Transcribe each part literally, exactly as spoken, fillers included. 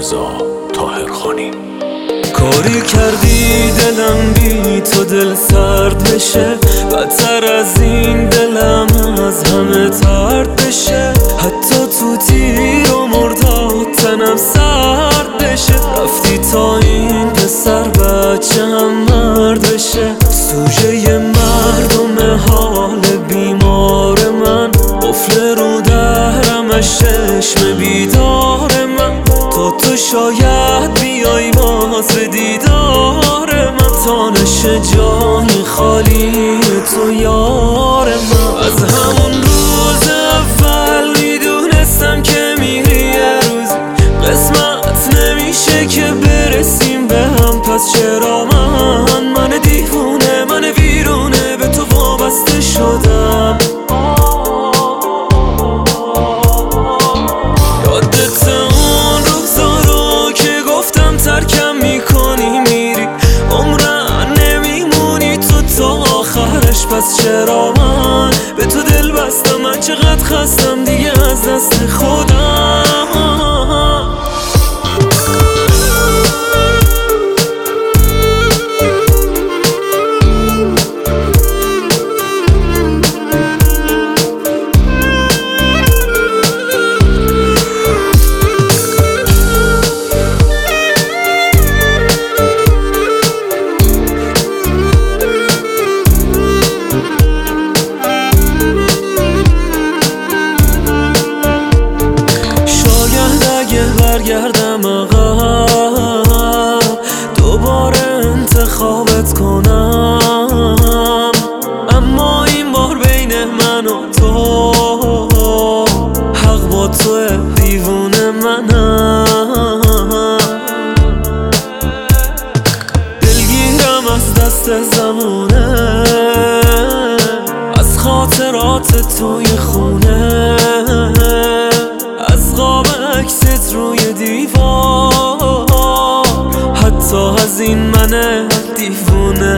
رضا طاهرخانی. کاری کردی دلم بی تو دل سرد بشه، بدتر از این دلم از همه ترد بشه. حتی تو تیر و مرداد تنم سرد بشه. رفتی تا این پسر بچه هم مرد بشه. سوژه مردم حال بیمار من، قفل رو درم از چشم بیدار من. تا تو شاید بیای باز به دیدار من، تا نشه جای خالی تو یار من. از همون روز اول میدونستم که میری یه روز، قسمت نمیشه که برسیم به هم. پس چرا من من دیوونه من ویرونه به تو وابسته شدم. یادت اون روزا رو که گفتم ترکم میکنی میری، عمرن نمیمونی تو تا آخرش. پس چرا من به تو دل بستم؟ من چقدر خستم دیگه از دست خودم. برگردم عقب دوباره انتخابت کنم، اما این بار بین من و تو حق با تو دیوونه منم. دلگیرم از دست زمونه، از خاطرات توی خونه، از قاب عکست روی دیوار، حتی از این من دیوونه.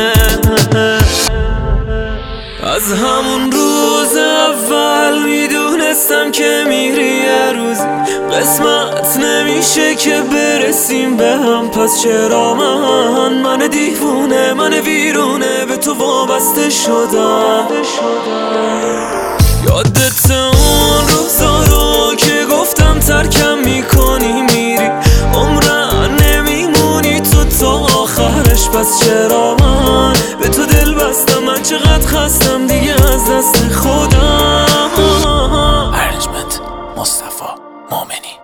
از همون روز اول میدونستم که میری یه روز، قسمت نمیشه که برسیم به هم. پس چرا من من دیوونه من ویرونه به تو وابسته شدم. یادت اون روزا رو که گفتم ترکم میکنی میری، عمرن نمیمونی تو تا آخرش. پس چرا من به تو دل بستم؟ من چقدر خستم دیگه از دست خودم. ارنجمنت مصطفی مومنی.